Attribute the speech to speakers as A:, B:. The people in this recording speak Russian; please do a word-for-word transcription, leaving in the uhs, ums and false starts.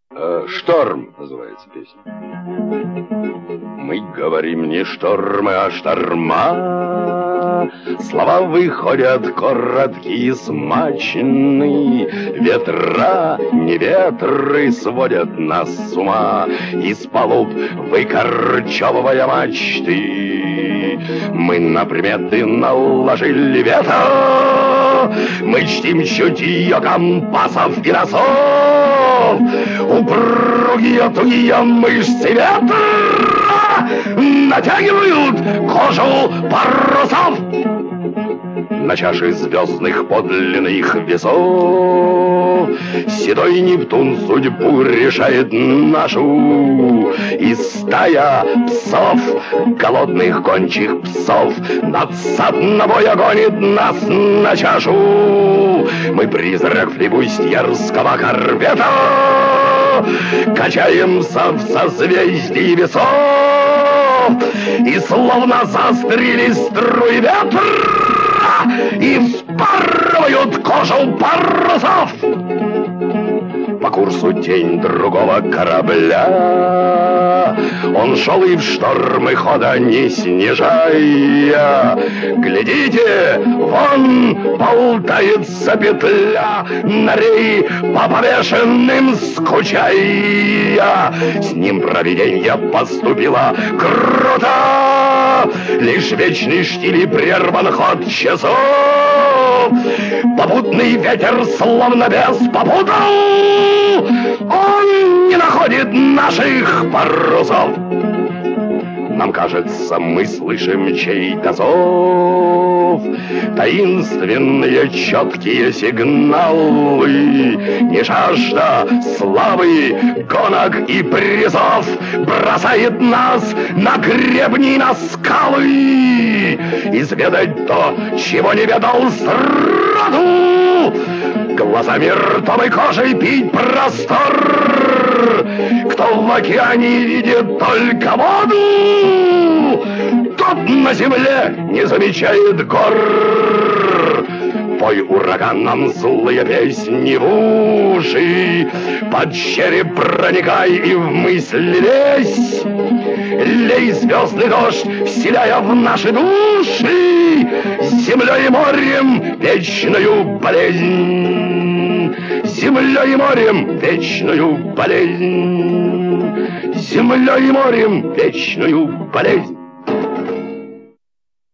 A: Э, «Шторм» называется песня. Мы говорим не штормы, а шторма. Слова выходят короткие, смачные. Ветра, не ветры сводят нас с ума. Из палуб выкорчевывая мачты, мы на приметы наложили вето. Мы чтим чутье компасов и носов. Упругие тугие мышцы ветра натягивают кожу парусов. На чаше звездных подлинных весов седой Нептун судьбу решает нашу. И стая псов, голодных гончих псов, надсадного гонит нас на чашу. Мы призрак флибустьерского корвета, качаемся в созвездии весов, и словно застряли струи ветра и вспарывают кожу парусов. По курсу тень другого корабля, он шел и в штормы хода не снижая. Глядите, вон болтается петля, на рей по повешенным скучая. С ним провиденье поступило круто, лишь вечный штиль и прерван ход часов. Попутный ветер словно без попутал, он не находит наших парусов. Нам кажется, мы слышим чей-то зов, таинственные четкие сигналы. Не жажда славы, гонок и призов бросает нас на гребни, на скалы. Изведать то, чего не ведал сроду, глазами, ртом и кожей пить простор. Кто в океане видит только воду, тот на земле не замечает гор. Пой ураганом злые песни в уши, под череп проникай и в мысли лезь. Лей звездный дождь, вселяя в наши души землей и морем вечную болезнь. Землей и морем вечную болезнь. Землей и морем вечную болезнь.